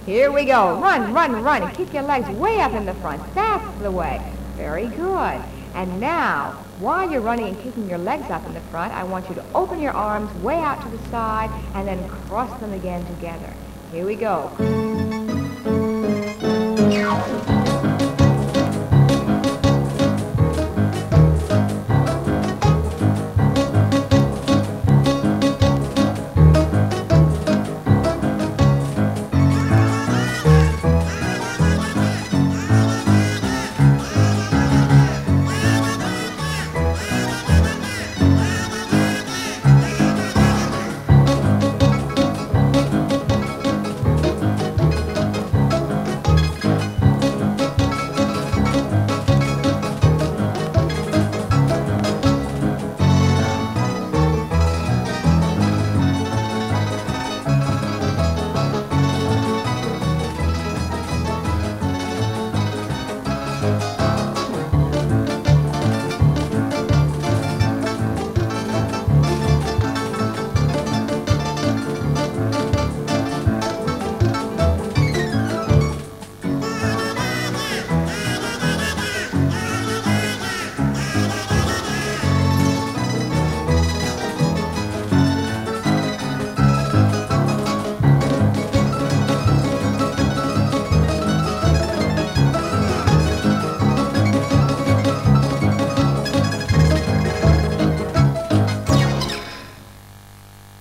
Here we go. Run, run, run. And kick your legs way up in the front. That's the way. Very good. And now, while you're running and kicking your legs up in the front, I want you to open your arms way out to the side and then cross them again together. Here we go.